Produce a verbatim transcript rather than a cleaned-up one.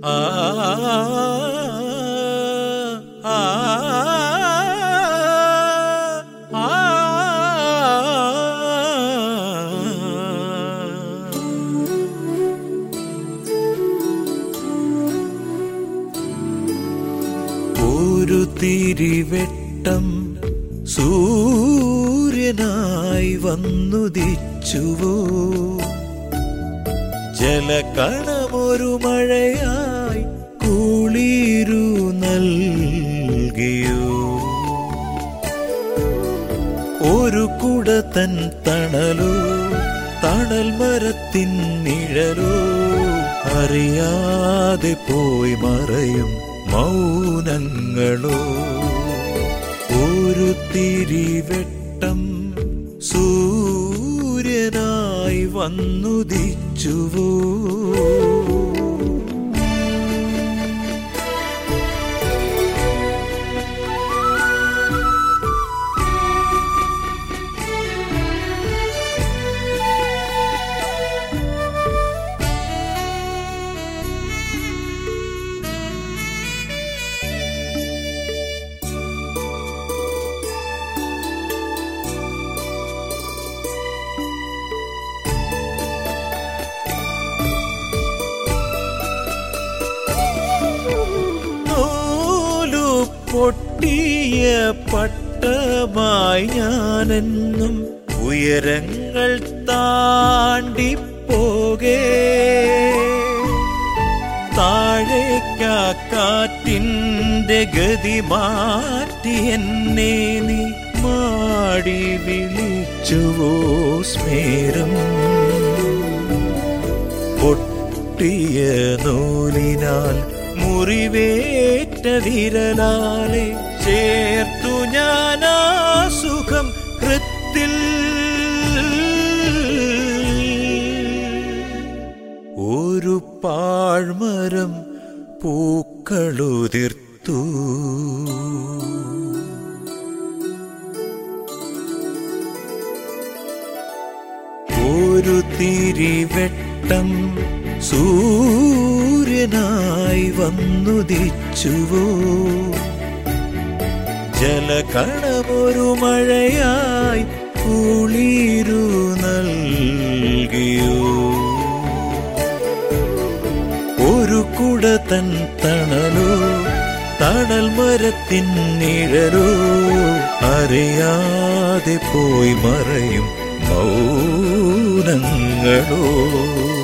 ആ ആ ഒരു തിരിവെട്ടം സൂര്യനായി വന്നുദിച്ചുവോ, ജലകണമൊരു മഴയായി കുളിരു നൽകിയോ, ഒരു കുടതൻ തണലോ തണൽ മരത്തിൻ നിഴലോ, അറിയാതെ പോയി മറയും മൗനങ്ങളോ. ഒരു തിരിവെട്ടം സൂര്യനായി വന്നുദിച്ചുവോ. പൊട്ടിയ പട്ടമായി ഞാനെന്നും ഉയരങ്ങൾ താണ്ടിപ്പോകേ, താഴേക്കാ കാറ്റിൻ്റെ ഗതി മാറ്റി എന്നെ നീ മാടി വിളിച്ചുവോ സ്മേരം. പൊട്ടിയ നൂലിനാൽ മുറിവേറ്റ വിരലാലെ ചേർത്തു ഞാനാ സുഖം കൃത്തിൽ. ഒരു പാഴ്മരം പൂക്കളുതിർത്തു, ഒരു തിരിവെട്ടം സൂര്യനായി വന്നുദിച്ചുവോ, ജലകണമൊരു മഴയായി കുളിരു നൽകിയോ, ഒരു കുടതൻ തണലോ തണൽ മരത്തിൻ നിഴലോ, അറിയാതെ പോയി മറയും മൗനങ്ങളോ.